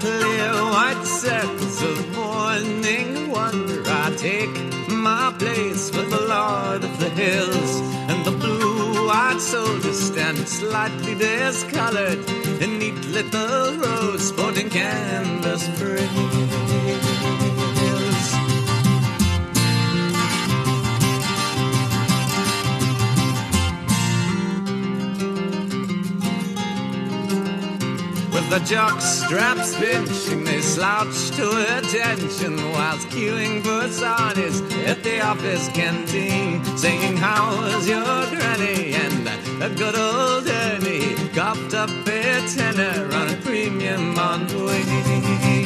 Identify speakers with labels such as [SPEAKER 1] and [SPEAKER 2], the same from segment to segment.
[SPEAKER 1] clear white circles of morning wonder. I take my place with the Lord of the Hills, and the blue-eyed soldier standing slightly discolored, a neat little rose sporting canvas frills. The jock straps pinching, they slouch to attention whilst queuing for sarnies at the office canteen, saying, "How's your granny?" and a good old Ernie coughed up a tenner on a premium on the way.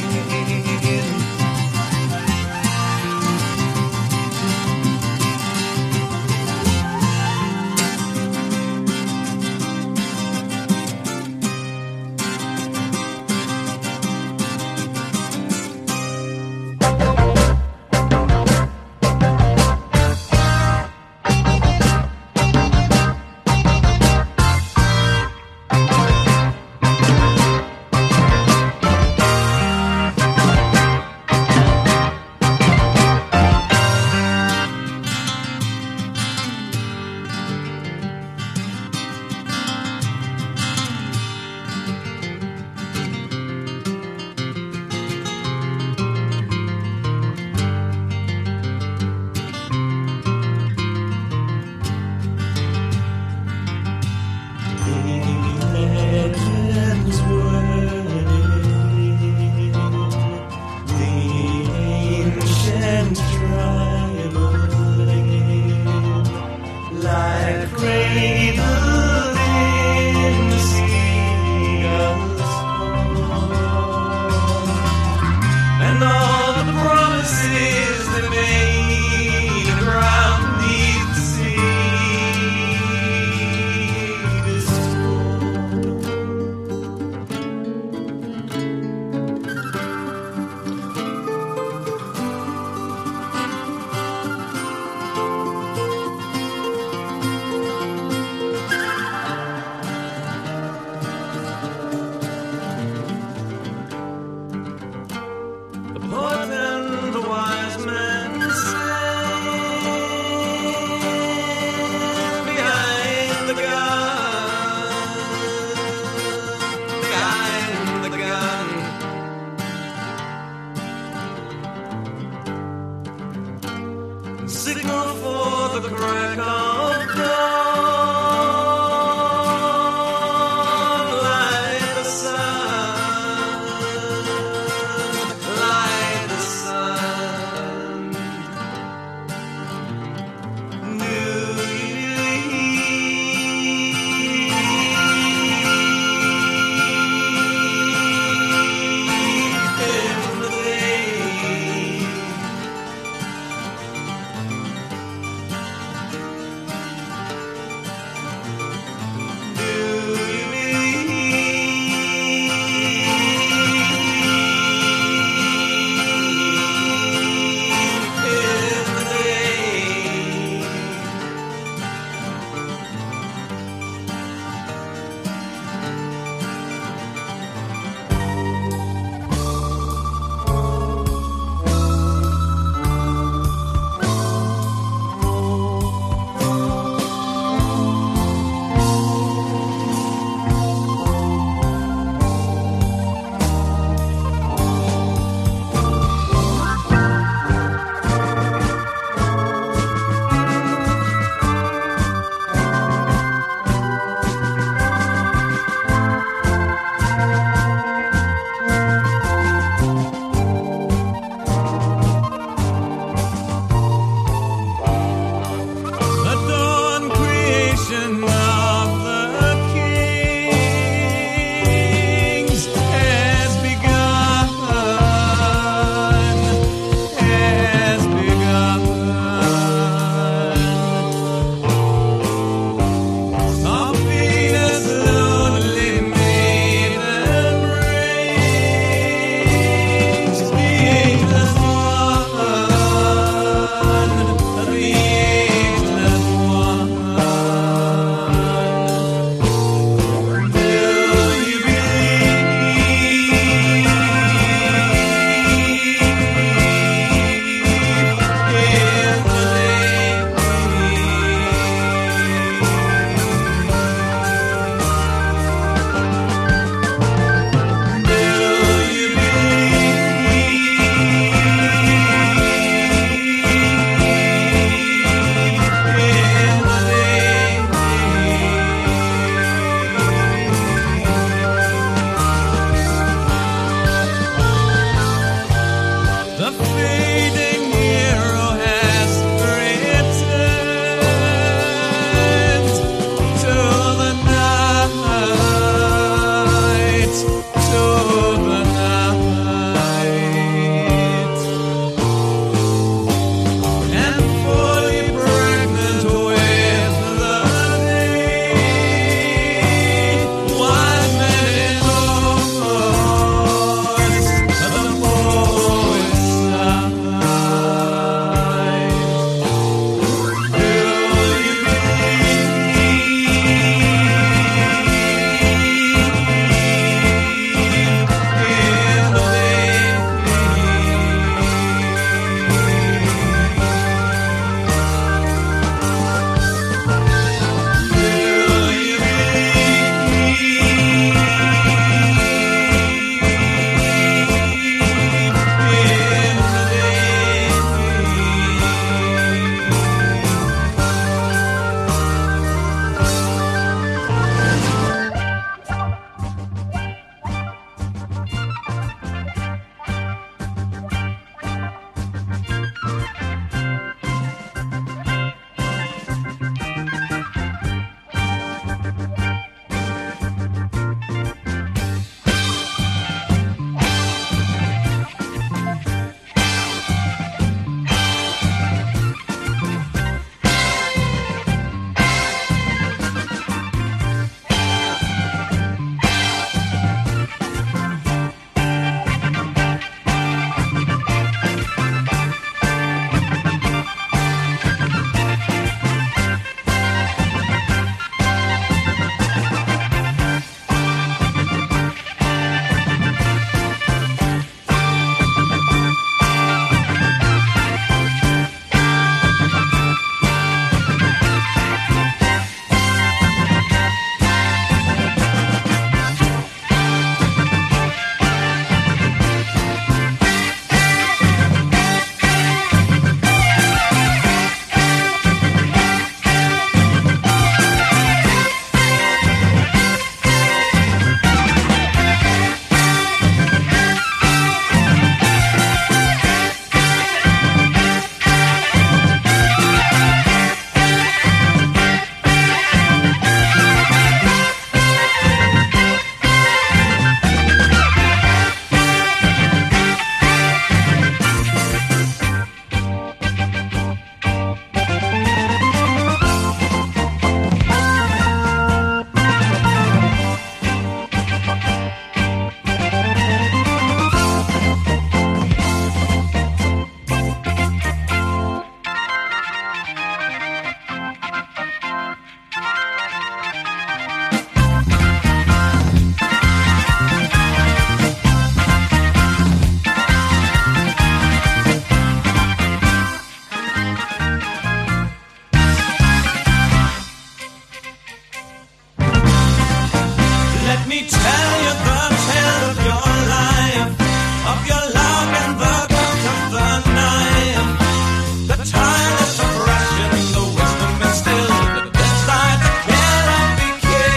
[SPEAKER 1] tell you the tale of your life, of your love and the cut of the knife, the tireless oppression, the wisdom instilled, the desire to kill and be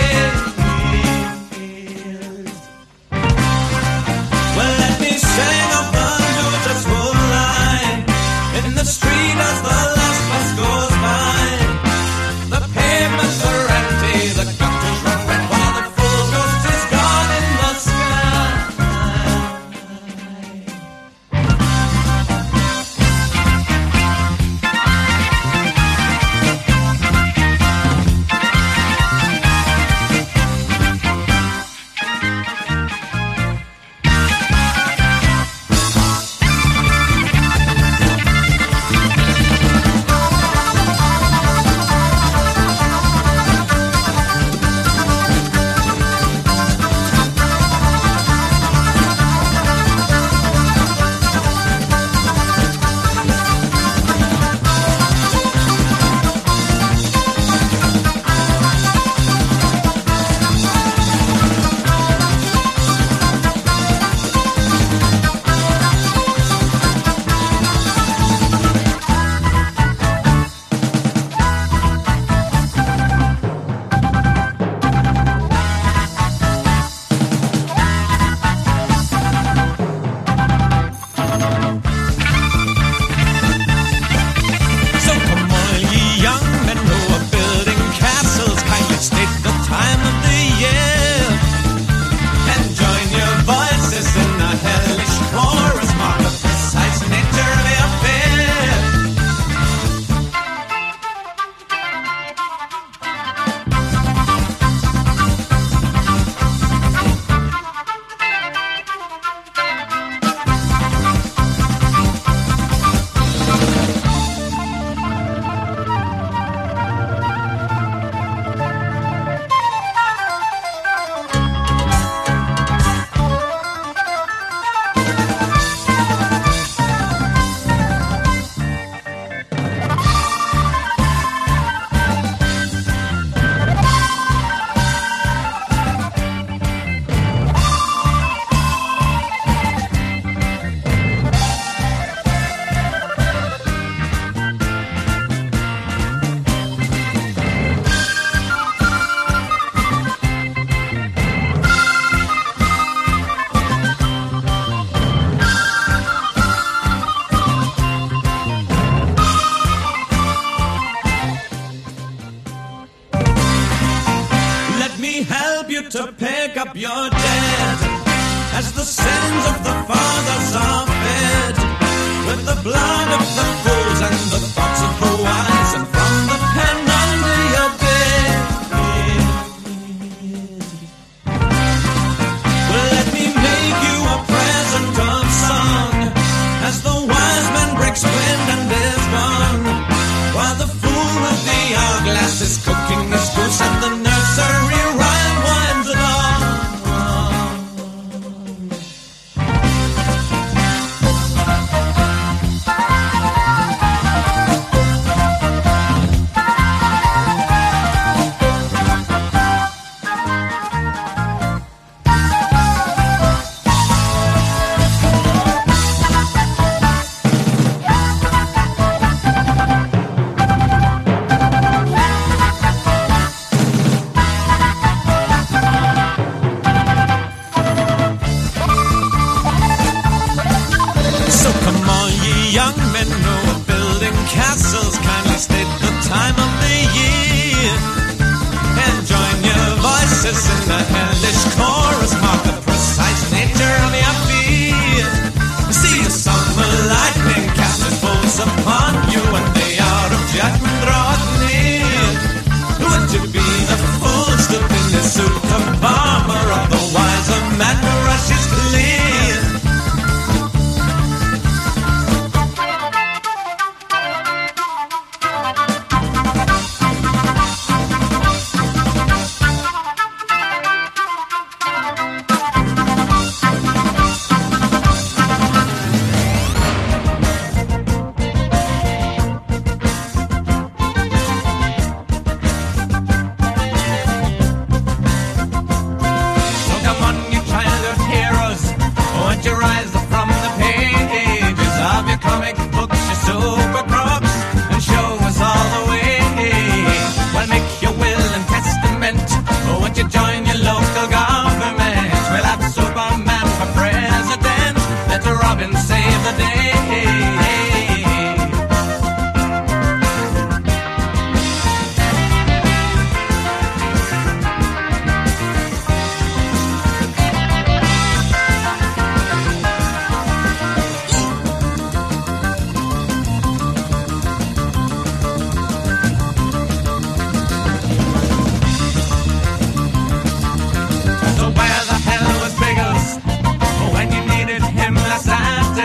[SPEAKER 1] killed. Well, let me sing of the beautiful line in the street as the last bus goes by. The pavements are empty, the gutters run red while the full ghost is gone in the sky. So come all ye young men who are building castles, kindly state the time of the year, and join your voices in a hellish chorus, mark the precise nature of the affair. Let me help you to pick up your dead, as the sins of the fathers are fed with the blood of the fools and the thoughts of the wise, and from the pen under your bed. Well, let me make you a present of song, as the wise man breaks wind and is gone, while the fool with the hourglass is cooking his goose and the nursery rhyme winds along.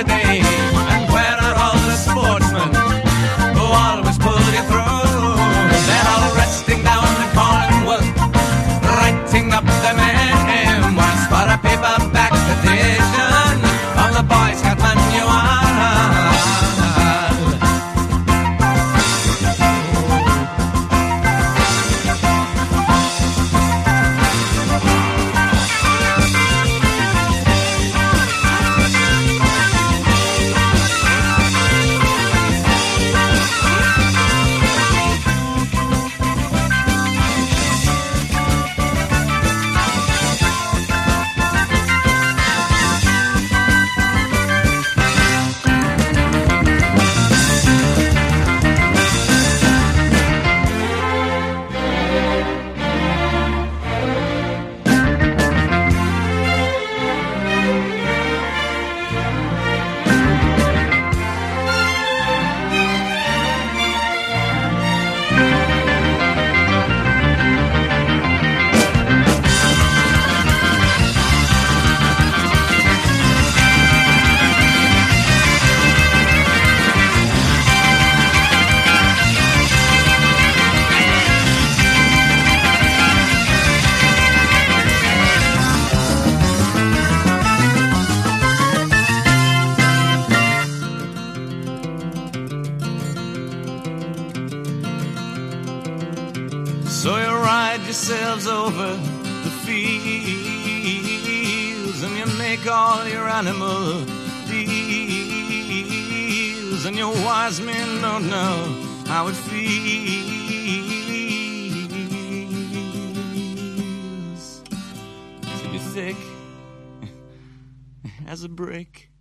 [SPEAKER 1] holiday? And where are all the sportsmen who always pull you through? They're all resting down in Cornwall, writing up their memoirs for a paperback edition of the Boy Scout Manual. So you ride yourselves over the fields, and you make all your animal deals, and your wise men don't know how it feels to be thick as a brick.